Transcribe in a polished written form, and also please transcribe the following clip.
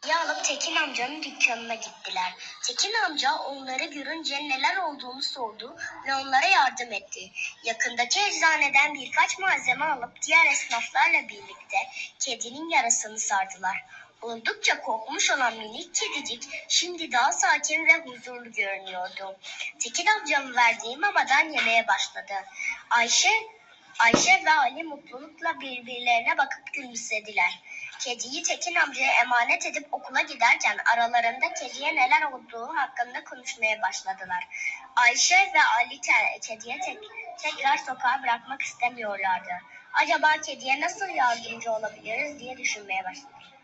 Alıp Tekin amcanın dükkanına gittiler. Tekin amca onları görünce neler olduğunu sordu ve onlara yardım etti. Yakındaki eczaneden birkaç malzeme alıp diğer esnaflarla birlikte kedinin yarasını sardılar. Oldukça korkmuş olan minik kedicik şimdi daha sakin ve huzurlu görünüyordu. Tekin amcam verdiği mamadan yemeye başladı. Ayşe ve Ali mutlulukla birbirlerine bakıp gülümsediler. Kediyi Tekin amcaya emanet edip okula giderken aralarında kediye neler olduğu hakkında konuşmaya başladılar. Ayşe ve Ali kediye tekrar sokağa bırakmak istemiyorlardı. Acaba kediye nasıl yardımcı olabiliriz diye düşünmeye başladılar.